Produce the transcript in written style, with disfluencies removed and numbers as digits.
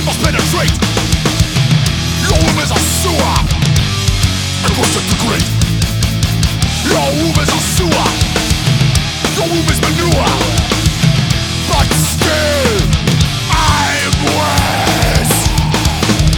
must penetrate. Your womb is a sewer, and worship the grave. Your womb is a sewer,